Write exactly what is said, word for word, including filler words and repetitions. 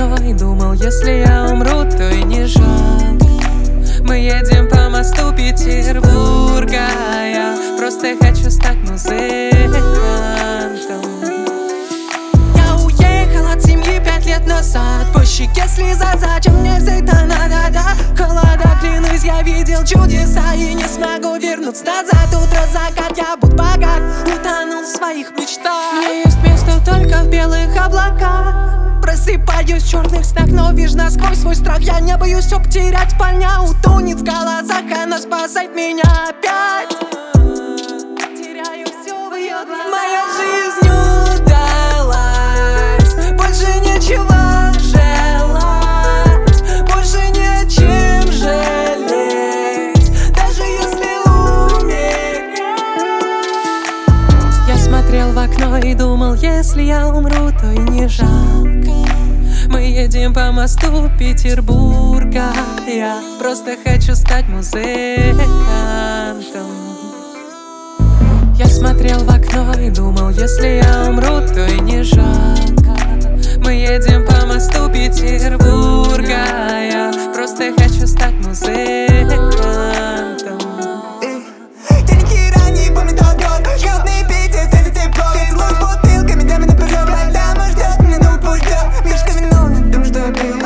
окно и думал, если я умру, то и не жалко. Мы едем по мосту Петербурга, я просто хочу стать музыкантом. Я уехал от семьи пять лет назад, по щеке слеза, зачем мне это надо, да? Холода, клянусь, я видел чудеса и не смогу вернуться назад. Утро, закат, я буду богат, утонул в своих мечтах. Мне есть место только в белых облаках. Просыпаюсь в черных снах, но вижу насквозь свой страх. Я не боюсь все потерять, парня утонет в глазах. Она спасает меня опять. Теряю все в ее глазах. Моя жизнь удалась, больше нечего желать, больше не о чем жалеть, даже если умереть. Я смотрел в окно и думал, если я умру, то и не жалко. Мы едем по мосту Петербурга, я просто хочу стать музыкантом. Я смотрел в окно и думал, если я умру, то и не жалко. Мы едем по мосту Петербурга, я просто хочу стать музыкантом. Теники ранние, помню тот год, голодный Питер, это тепло. Целуюсь бутылками, дамы наперед, моя дама ждет меня, ну пусть ждет. Мишка виновна, думаю, что я пью.